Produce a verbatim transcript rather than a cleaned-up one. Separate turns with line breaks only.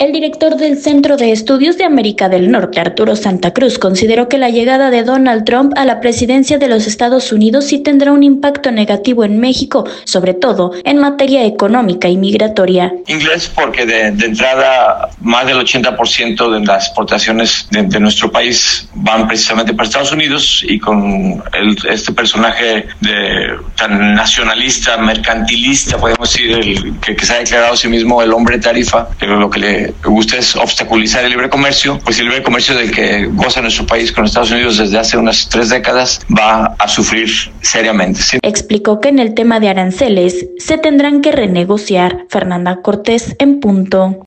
El director del Centro de Estudios de América del Norte, Arturo Santa Cruz, consideró que la llegada de Donald Trump a la presidencia de los Estados Unidos sí tendrá un impacto negativo en México, sobre todo en materia económica y migratoria.
Inglés porque de, de entrada más del ochenta por ciento de las exportaciones de, de nuestro país van precisamente para Estados Unidos, y con el, este personaje de, tan nacionalista, mercantilista, podemos decir, el, que, que se ha declarado a sí mismo el hombre tarifa, pero lo que le gusta es obstaculizar el libre comercio, pues el libre comercio del que goza nuestro país con Estados Unidos desde hace unas tres décadas va a sufrir seriamente. ¿Sí?
Explicó que en el tema de aranceles se tendrán que renegociar. Fernanda Cortés, en punto.